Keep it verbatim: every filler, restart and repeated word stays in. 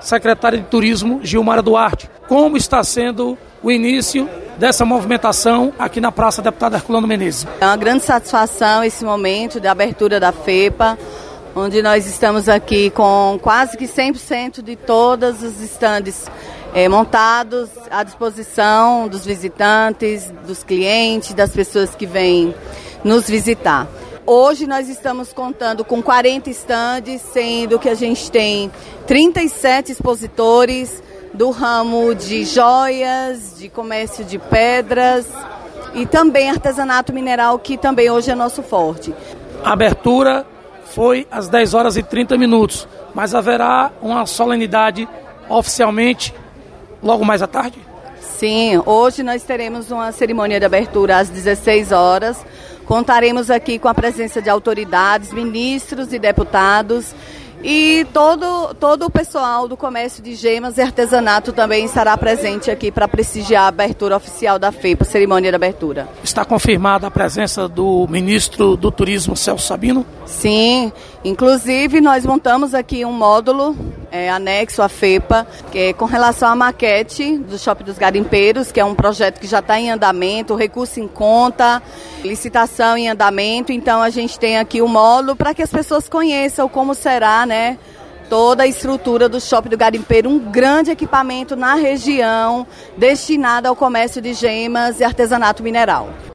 secretária de Turismo, Gilmara Duarte. Como está sendo o início dessa movimentação aqui na Praça Deputado Herculano Menezes? É uma grande satisfação esse momento de abertura da FEPA, onde nós estamos aqui com quase que cem por cento de todos os estandes é, montados à disposição dos visitantes, dos clientes, das pessoas que vêm nos visitar. Hoje nós estamos contando com quarenta estandes, sendo que a gente tem trinta e sete expositores do ramo de joias, de comércio de pedras e também artesanato mineral, que também hoje é nosso forte. A abertura foi às dez horas e trinta minutos, mas haverá uma solenidade oficialmente logo mais à tarde? Sim, hoje nós teremos uma cerimônia de abertura às dezesseis horas. Contaremos aqui com a presença de autoridades, ministros e deputados. E todo, todo o pessoal do comércio de gemas e artesanato também estará presente aqui para prestigiar a abertura oficial da FEPA, cerimônia de abertura. Está confirmada a presença do ministro do Turismo, Celso Sabino? Sim, inclusive nós montamos aqui um módulo é, anexo à FEPA, que é com relação à maquete do Shopping dos Garimpeiros, que é um projeto que já está em andamento, recurso em conta, licitação em andamento. Então a gente tem aqui o módulo para que as pessoas conheçam como será, né, toda a estrutura do Shopping do Garimpeiro, um grande equipamento na região destinado ao comércio de gemas e artesanato mineral.